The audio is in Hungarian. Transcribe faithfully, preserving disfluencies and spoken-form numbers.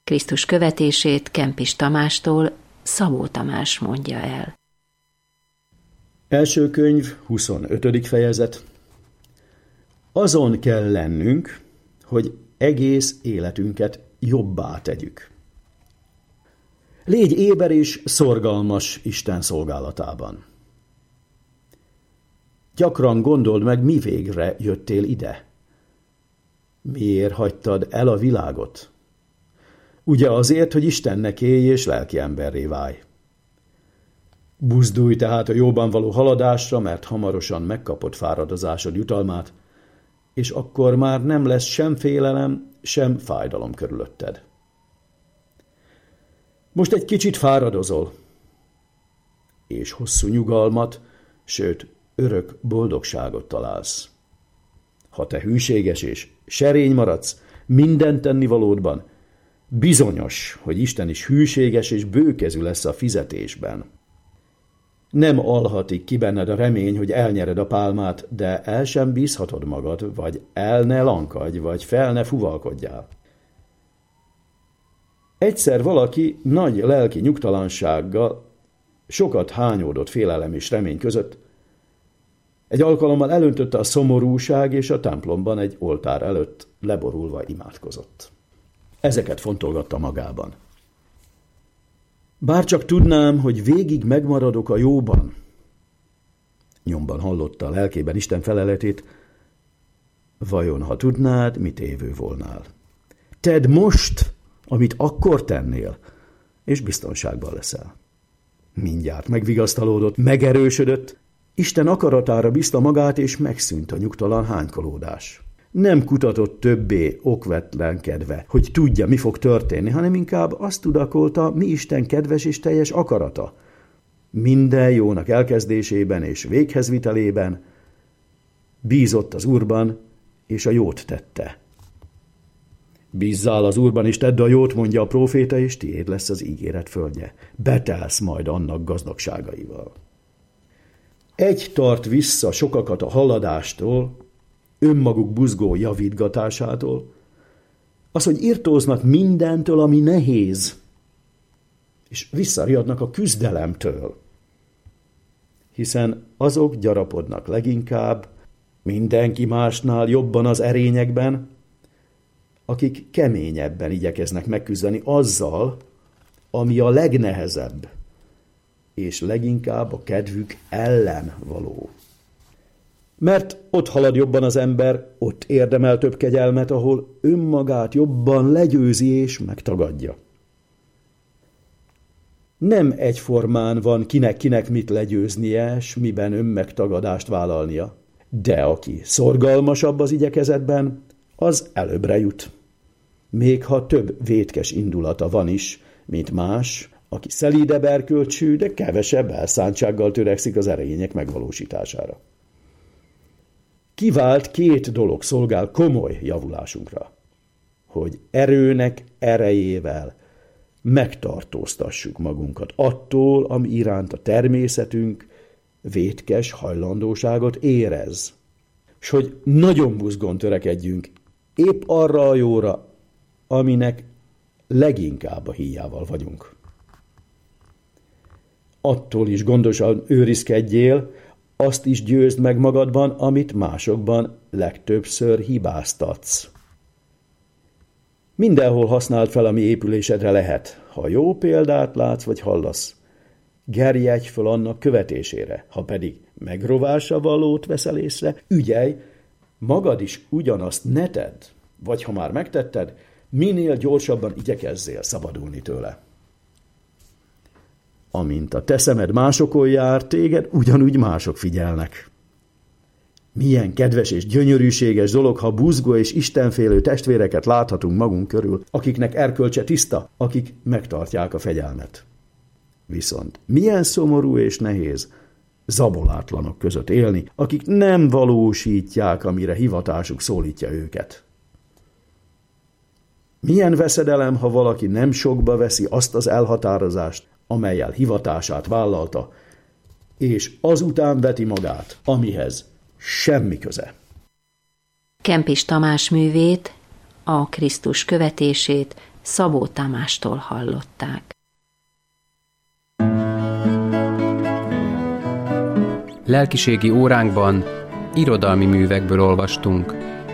Krisztus követését Kempis Tamástól Szabó Tamás mondja el. Első könyv, huszonötödik fejezet. Azon kell lennünk, hogy egész életünket jobbá tegyük. Légy éber és szorgalmas Isten szolgálatában. Gyakran gondold meg, mi végre jöttél ide. Miért hagytad el a világot? Ugye azért, hogy Istennek élj és lelki emberré válj. Buzdulj tehát a jóban való haladásra, mert hamarosan megkapod fáradozásod jutalmát, és akkor már nem lesz sem félelem, sem fájdalom körülötted. Most egy kicsit fáradozol, és hosszú nyugalmat, sőt, örök boldogságot találsz. Ha te hűséges és serény maradsz minden tennivalódban, bizonyos, hogy Isten is hűséges és bőkezű lesz a fizetésben. Nem alhatik ki benned a remény, hogy elnyered a pálmát, de el sem bízhatod magad, vagy el ne lankadj, vagy fel ne fuvalkodjál. Egyszer valaki nagy lelki nyugtalansággal, sokat hányódott félelem és remény között, egy alkalommal elöntötte a szomorúság, és a templomban egy oltár előtt leborulva imádkozott. Ezeket fontolgatta magában. Bárcsak tudnám, hogy végig megmaradok a jóban. Nyomban hallotta a lelkében Isten feleletét. Vajon, ha tudnád, mit évő volnál? Tedd most, amit akkor tennél, és biztonságban leszel. Mindjárt megvigasztalódott, megerősödött, Isten akaratára bízta magát, és megszűnt a nyugtalan hánykolódás. Nem kutatott többé okvetlenkedve, hogy tudja, mi fog történni, hanem inkább azt tudakolta, mi Isten kedves és teljes akarata. Minden jónak elkezdésében és véghezvitelében bízott az Úrban, és a jót tette. Bízzál az Úrban, és tedd a jót, mondja a próféta, és tiéd lesz az ígéret földje. Betelsz majd annak gazdagságaival. Egy tart vissza sokakat a haladástól, önmaguk buzgó javítgatásától, az, hogy irtóznak mindentől, ami nehéz, és visszariadnak a küzdelemtől, hiszen azok gyarapodnak leginkább, mindenki másnál jobban az erényekben, akik keményebben igyekeznek megküzdeni azzal, ami a legnehezebb, és leginkább a kedvük ellen való. Mert ott halad jobban az ember, ott érdemel több kegyelmet, ahol önmagát jobban legyőzi és megtagadja. Nem egyformán van kinek-kinek mit legyőznie, s miben önmegtagadást vállalnia, de aki szorgalmasabb az igyekezetben, az előbbre jut. Még ha több vétkes indulata van is, mint más, aki szelídebb erkölcsű, de kevesebb elszántsággal törekszik az erények megvalósítására. Kivált két dolog szolgál komoly javulásunkra, hogy erőnek erejével megtartóztassuk magunkat attól, ami iránt a természetünk vétkes hajlandóságot érez, s hogy nagyon buzgón törekedjünk épp arra a jóra, aminek leginkább a híjával vagyunk. Attól is gondosan őrizkedjél, azt is győzd meg magadban, amit másokban legtöbbször hibáztatsz. Mindenhol használd fel, ami épülésedre lehet. Ha jó példát látsz vagy hallasz, gerjedj föl annak követésére. Ha pedig megrovásra valót veszel észre, ügyelj, magad is ugyanazt ne tedd, vagy ha már megtetted, minél gyorsabban igyekezzél szabadulni tőle. Amint a te szemed másokon jár, téged ugyanúgy mások figyelnek. Milyen kedves és gyönyörűséges dolog, ha buzgó és istenfélő testvéreket láthatunk magunk körül, akiknek erkölcse tiszta, akik megtartják a fegyelmet. Viszont milyen szomorú és nehéz zabolátlanok között élni, akik nem valósítják, amire hivatásuk szólítja őket. Milyen veszedelem, ha valaki nem sokba veszi azt az elhatározást, amellyel hivatását vállalta, és azután veti magát, amihez semmi köze. Kempis Tamás művét, a Krisztus követését Szabó Tamástól hallották. Lelkiségi óránkban irodalmi művekből olvastunk.